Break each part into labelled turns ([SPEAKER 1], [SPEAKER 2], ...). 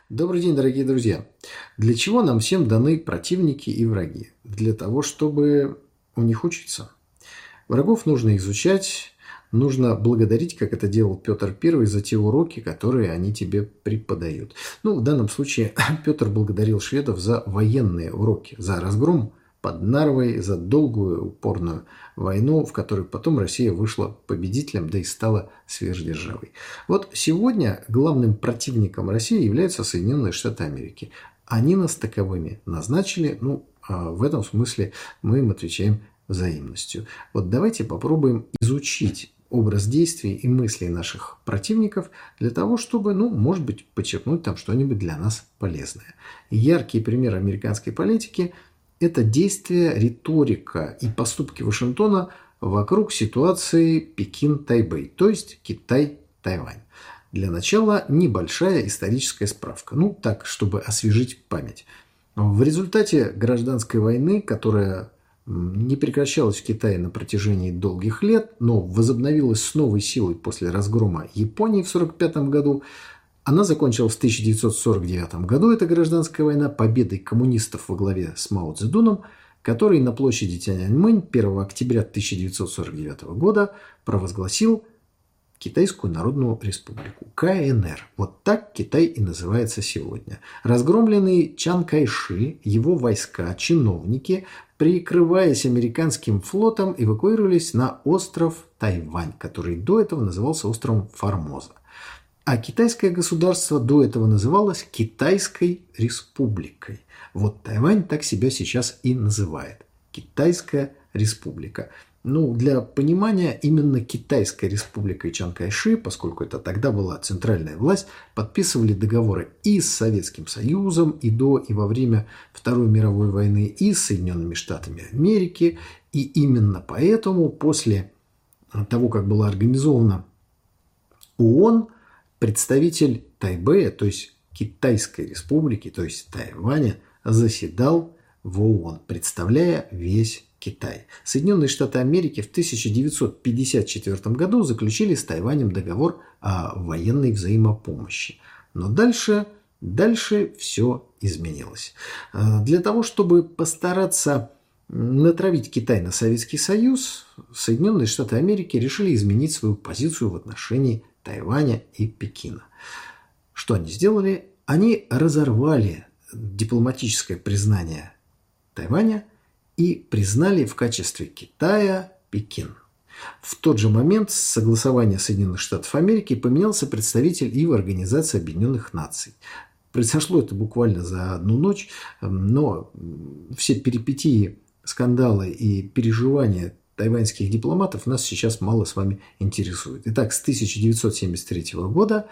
[SPEAKER 1] Добрый день, дорогие друзья. Для чего нам всем даны противники и враги? Для того, чтобы у них учиться. Врагов нужно изучать, нужно благодарить, как это делал Петр I, за те уроки, которые они тебе преподают. В данном случае Петр благодарил шведов за военные уроки, за разгром под Нарвой, за долгую упорную войну, в которой потом Россия вышла победителем, да и стала сверхдержавой. Вот сегодня главным противником России являются Соединенные Штаты Америки. Они нас таковыми назначили, в этом смысле мы им отвечаем взаимностью. Вот давайте попробуем изучить образ действий и мыслей наших противников для того, чтобы, может быть, подчеркнуть там что-нибудь для нас полезное. Яркий пример американской политики – это действие, риторика и поступки Вашингтона вокруг ситуации Пекин-Тайбэй, то есть Китай-Тайвань. Для начала небольшая историческая справка, так, чтобы освежить память. В результате гражданской войны, которая не прекращалась в Китае на протяжении долгих лет, но возобновилась с новой силой после разгрома Японии в 1945 году, она закончилась в 1949 году, эта гражданская война, победой коммунистов во главе с Мао Цзэдуном, который на площади Тяньаньмэнь 1 октября 1949 года провозгласил Китайскую Народную Республику, КНР. Вот так Китай и называется сегодня. Разгромленный Чан Кайши, его войска, чиновники, прикрываясь американским флотом, эвакуировались на остров Тайвань, который до этого назывался островом Формоза. А китайское государство до этого называлось Китайской Республикой. Вот Тайвань так себя сейчас и называет. Китайская Республика. Для понимания, именно Китайская Республика и Чан Кайши, поскольку это тогда была центральная власть, подписывали договоры и с Советским Союзом, и до, и во время Второй мировой войны, и с Соединенными Штатами Америки. И именно поэтому после того, как была организована ООН, представитель Тайбэя, то есть Китайской Республики, то есть Тайваня, заседал в ООН, представляя весь Китай. Соединенные Штаты Америки в 1954 году заключили с Тайванем договор о военной взаимопомощи. Но дальше все изменилось. Для того, чтобы постараться натравить Китай на Советский Союз, Соединенные Штаты Америки решили изменить свою позицию в отношении Тайваня и Пекина. Что они сделали? Они разорвали дипломатическое признание Тайваня и признали в качестве Китая Пекин. В тот же момент с согласования Соединенных Штатов Америки поменялся представитель и в Организации Объединенных Наций. Произошло это буквально за одну ночь, но все перипетии, скандалы и переживания тайваньских дипломатов нас сейчас мало с вами интересует. Итак, с 1973 года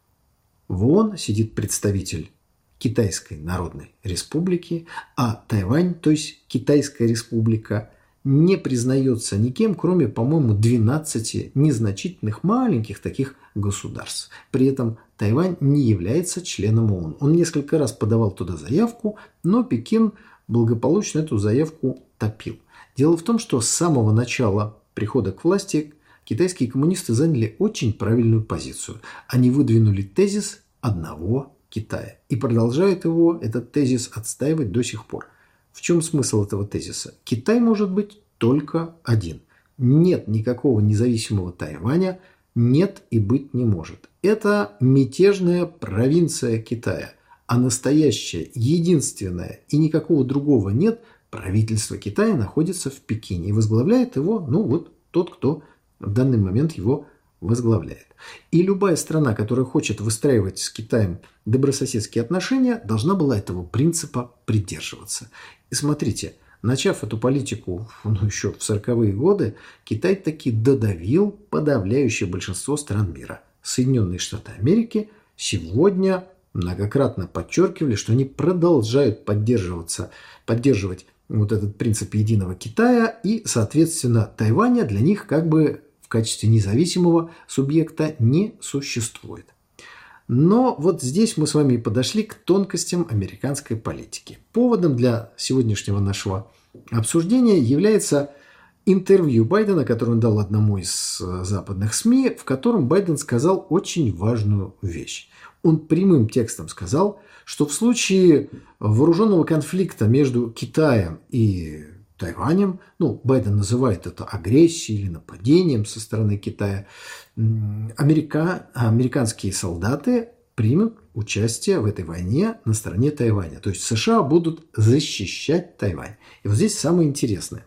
[SPEAKER 1] в ООН сидит представитель Китайской Народной Республики, а Тайвань, то есть Китайская Республика, не признается никем, кроме, по-моему, 12 незначительных маленьких таких государств. При этом Тайвань не является членом ООН. Он несколько раз подавал туда заявку, но Пекин благополучно эту заявку топил. Дело в том, что с самого начала прихода к власти китайские коммунисты заняли очень правильную позицию. Они выдвинули тезис одного Китая и продолжают этот тезис, отстаивать до сих пор. В чем смысл этого тезиса? Китай может быть только один. Нет никакого независимого Тайваня, нет и быть не может. Это мятежная провинция Китая, а настоящее, единственное и никакого другого нет – правительство Китая находится в Пекине и возглавляет его, тот, кто в данный момент его возглавляет. И любая страна, которая хочет выстраивать с Китаем добрососедские отношения, должна была этого принципа придерживаться. И смотрите, начав эту политику еще в 40-е годы, Китай таки додавил подавляющее большинство стран мира. Соединенные Штаты Америки сегодня многократно подчеркивали, что они продолжают поддерживать этот принцип единого Китая, и, соответственно, Тайваня для них как бы в качестве независимого субъекта не существует. Но вот здесь мы с вами и подошли к тонкостям американской политики. Поводом для сегодняшнего нашего обсуждения является интервью Байдена, которое он дал одному из западных СМИ, в котором Байден сказал очень важную вещь. Он прямым текстом сказал, что в случае вооруженного конфликта между Китаем и Тайванем, Байден называет это агрессией или нападением со стороны Китая, американские солдаты примут участие в этой войне на стороне Тайваня. То есть США будут защищать Тайвань. И вот здесь самое интересное.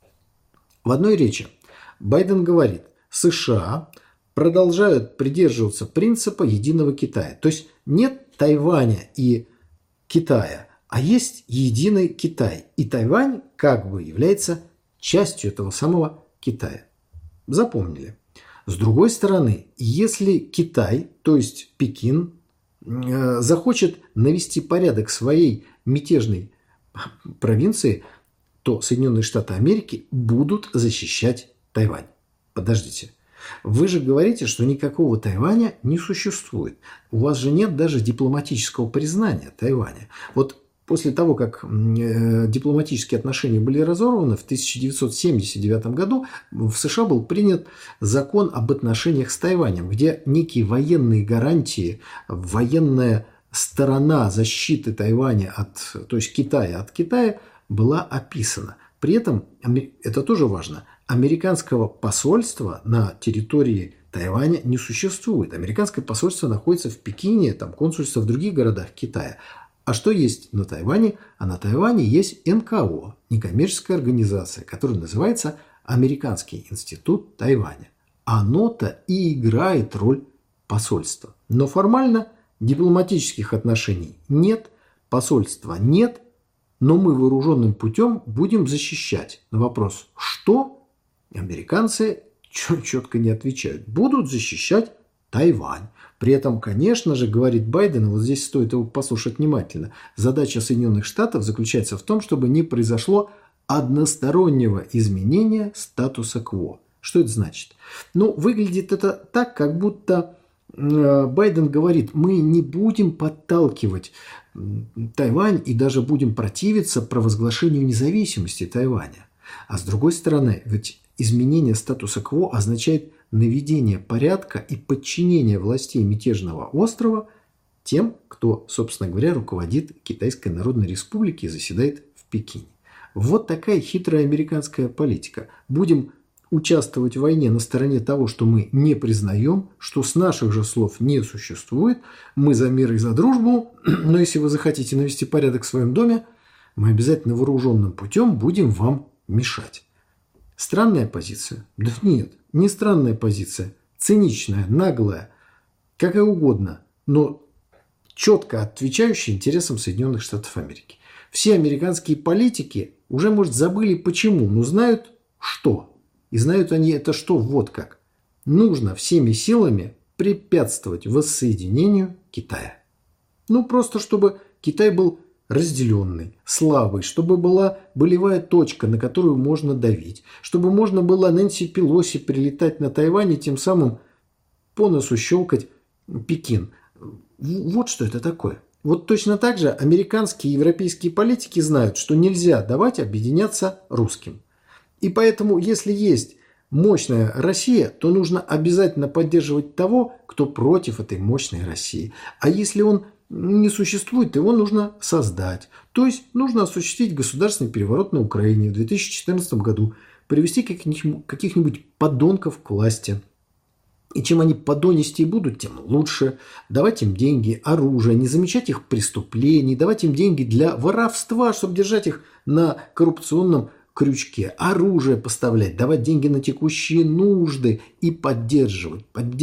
[SPEAKER 1] В одной речи Байден говорит, США продолжают придерживаться принципа единого Китая. То есть нет Тайваня и Китая, а есть единый Китай. И Тайвань как бы является частью этого самого Китая. Запомнили. С другой стороны, если Китай, то есть Пекин, захочет навести порядок в своей мятежной провинции, то Соединенные Штаты Америки будут защищать Тайвань. Подождите. Вы же говорите, что никакого Тайваня не существует. У вас же нет даже дипломатического признания Тайваня. Вот после того, как дипломатические отношения были разорваны, в 1979 году в США был принят закон об отношениях с Тайванем, где некие военные гарантии, военная сторона защиты Тайваня то есть Китая от Китая, была описана. При этом, это тоже важно, американского посольства на территории Тайваня не существует. Американское посольство находится в Пекине, там консульство в других городах Китая. А что есть на Тайване? А на Тайване есть НКО, некоммерческая организация, которая называется Американский институт Тайваня. Оно-то и играет роль посольства. Но формально дипломатических отношений нет, посольства нет, но мы вооруженным путем будем защищать. На вопрос «что?» американцы четко не отвечают. Будут защищать Тайвань. При этом, конечно же, говорит Байден, вот здесь стоит его послушать внимательно, задача Соединенных Штатов заключается в том, чтобы не произошло одностороннего изменения статуса кво. Что это значит? Выглядит это так, как будто Байден говорит, мы не будем подталкивать Тайвань и даже будем противиться провозглашению независимости Тайваня. А с другой стороны, ведь изменение статуса кво означает наведение порядка и подчинение властей мятежного острова тем, кто, собственно говоря, руководит Китайской Народной Республикой и заседает в Пекине. Вот такая хитрая американская политика. Будем участвовать в войне на стороне того, что мы не признаем, что с наших же слов не существует. Мы за мир и за дружбу, но если вы захотите навести порядок в своем доме, мы обязательно вооруженным путем будем вам мешать. Странная позиция? Да нет, не странная позиция. Циничная, наглая, какая угодно, но четко отвечающая интересам Соединенных Штатов Америки. Все американские политики уже, может, забыли почему, но знают что. И знают они это что вот как. Нужно всеми силами препятствовать воссоединению Китая. Просто чтобы Китай был разделенный, слабый, чтобы была болевая точка, на которую можно давить, чтобы можно было Нэнси Пелоси прилетать на Тайвань и тем самым по носу щелкать Пекин. Вот что это такое. Вот точно так же американские и европейские политики знают, что нельзя давать объединяться русским. И поэтому, если есть мощная Россия, то нужно обязательно поддерживать того, кто против этой мощной России. А если он не существует, его нужно создать. То есть нужно осуществить государственный переворот на Украине в 2014 году, привести каких-нибудь подонков к власти. И чем они подонистее будут, тем лучше. Давать им деньги, оружие, не замечать их преступлений, давать им деньги для воровства, чтобы держать их на коррупционном крючке, оружие поставлять, давать деньги на текущие нужды и поддерживать,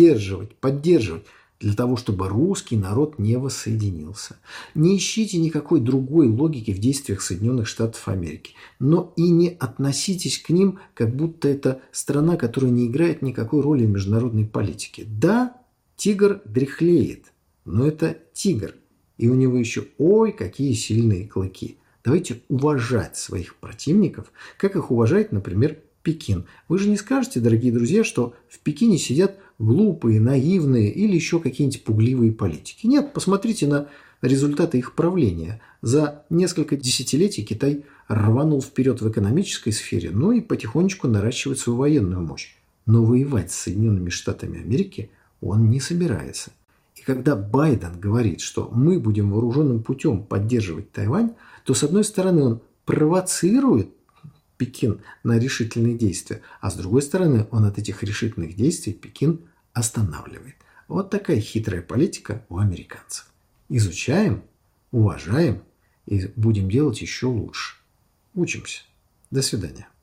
[SPEAKER 1] для того, чтобы русский народ не воссоединился. Не ищите никакой другой логики в действиях Соединенных Штатов Америки, но и не относитесь к ним, как будто это страна, которая не играет никакой роли в международной политике. Да, тигр дряхлеет, но это тигр, и у него еще какие сильные клыки. Давайте уважать своих противников, как их уважает, например, Пекин. Вы же не скажете, дорогие друзья, что в Пекине сидят глупые, наивные или еще какие-нибудь пугливые политики. Нет, посмотрите на результаты их правления. За несколько десятилетий Китай рванул вперед в экономической сфере, и потихонечку наращивает свою военную мощь. Но воевать с Соединенными Штатами Америки он не собирается. И когда Байден говорит, что мы будем вооруженным путем поддерживать Тайвань, то, с одной стороны, он провоцирует Пекин на решительные действия, а с другой стороны, он от этих решительных действий Пекин останавливает. Вот такая хитрая политика у американцев. Изучаем, уважаем и будем делать еще лучше. Учимся. До свидания.